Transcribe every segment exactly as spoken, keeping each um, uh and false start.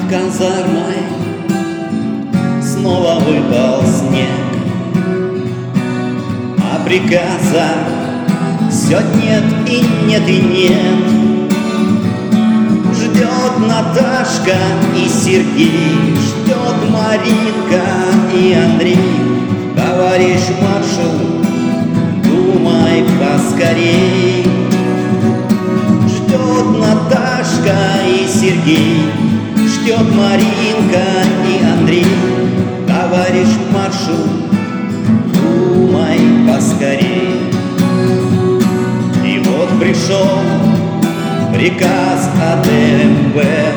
казармой снова выпал снег, а приказа все нет и нет и нет. Ждет Наташка и Сергей, ждет Маринка и Андрей. Товарищ маршал, думай поскорей. Ждет Наташка и Сергей, ждет Маринка и Андрей. Товарищ маршал, думай поскорей. И вот пришел приказ от эм вэ,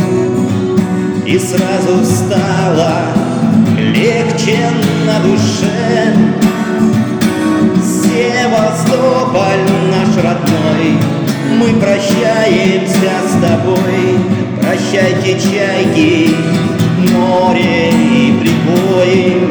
и сразу стало легче на душе. Севастополь наш родной, мы прощаемся с тобой. Прощайте, чайки, море и прибои.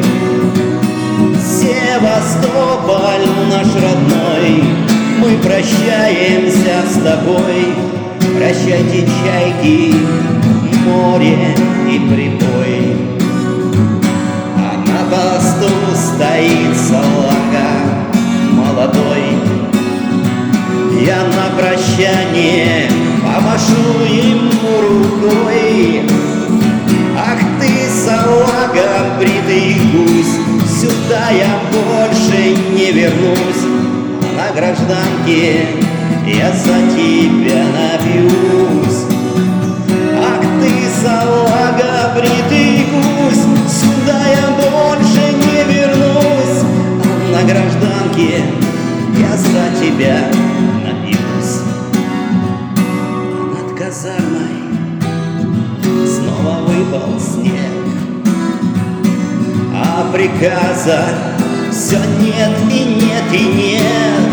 Севастополь наш родной, мы прощаемся с тобой. Прощайте, чайки, море и прибой. А на посту стоит салага молодой. Я на прощание помашу ему рукой. Ах ты, салага, бритый гусь, сюда я больше не вернусь. На гражданке я за тебя напьюсь. Ах ты, салага, бритый гусь, сюда я больше не вернусь. На гражданке я за тебя напьюсь. А над казармой снова выпал снег, а приказа все нет и нет и нет.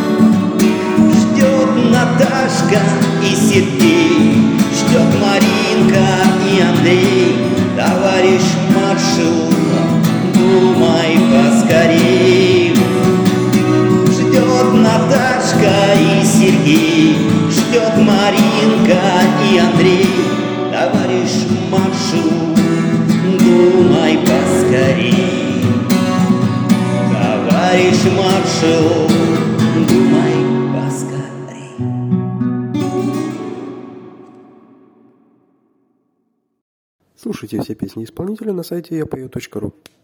Ждет Наташка и Сергей, ждет Маринка и Андрей. Товарищ маршал, думай поскорей. Ждет Наташка и Сергей, ждет Маринка и Андрей. Товарищ маршал, думай поскорей. Товарищ маршал, думай поскорей. Слушайте все песни исполнителя на сайте я пою точка ру.